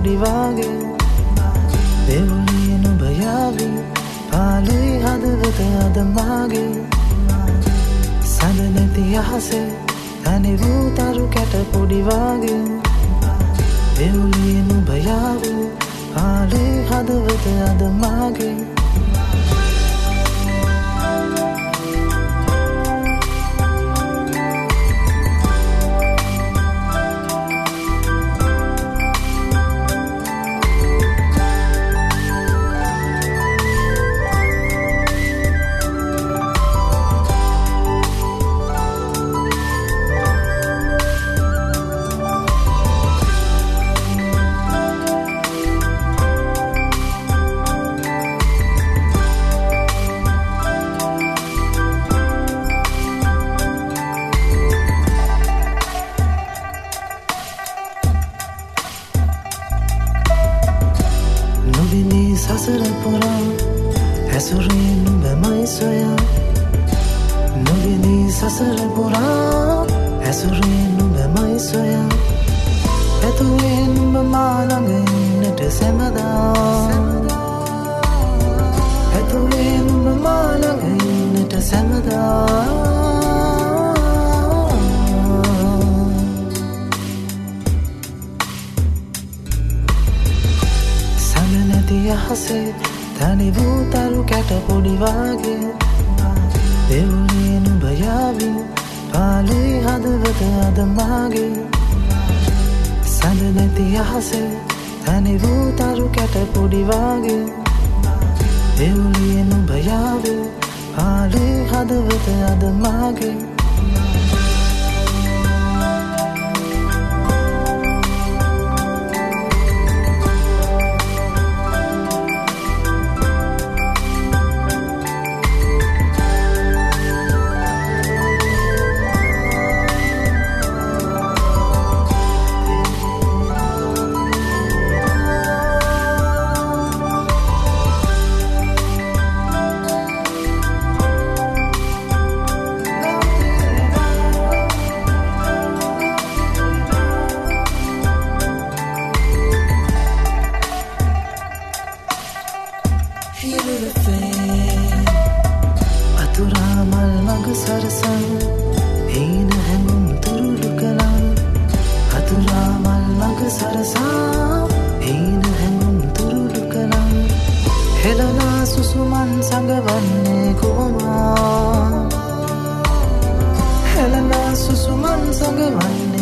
පොඩිවාගේ දෙවුලේ නුඹයාවි පාලුයි හදවත අද මාගේ සඳ නැති අහසේ තනි වූ තරු කැට පොඩිවාගේ දෙවුලේ නුඹයාවි පාලුයි හදවත අද මාගේ සසර පුරා ඇසුරේ නුඹමයි සොයා නොවිනී සසර පුරා ඇසුරේ නුඹමයි සොයා ඇතුවේ නුඹ මා ළඟ ඉන්නට සැමදා ඇතුවේ නුඹ මා ළඟ ඉන්නට සැමදා යහසේ තනි වූ තරු කැට පොඩිවාගේ දෙවුලේ නුඹයාවි පාලුයි හදවත අද මාගේ සඳ නැති යහසේ තනි වූ තරු කැට පොඩිවාගේ දෙවුලේ නුඹයාවි පාලුයි හදවත අද මාගේ අතුරා මල් මඟ සරසන් හීන හැඟුම් තුරුළු කළා අතුරා මල් මඟ සරසා හීන හැඟුම් තුරුළු කළා හෙළනා සුසුමන් සඟවන්නේ කොහොමද හෙළනා සුසුමන් සඟවන්නේ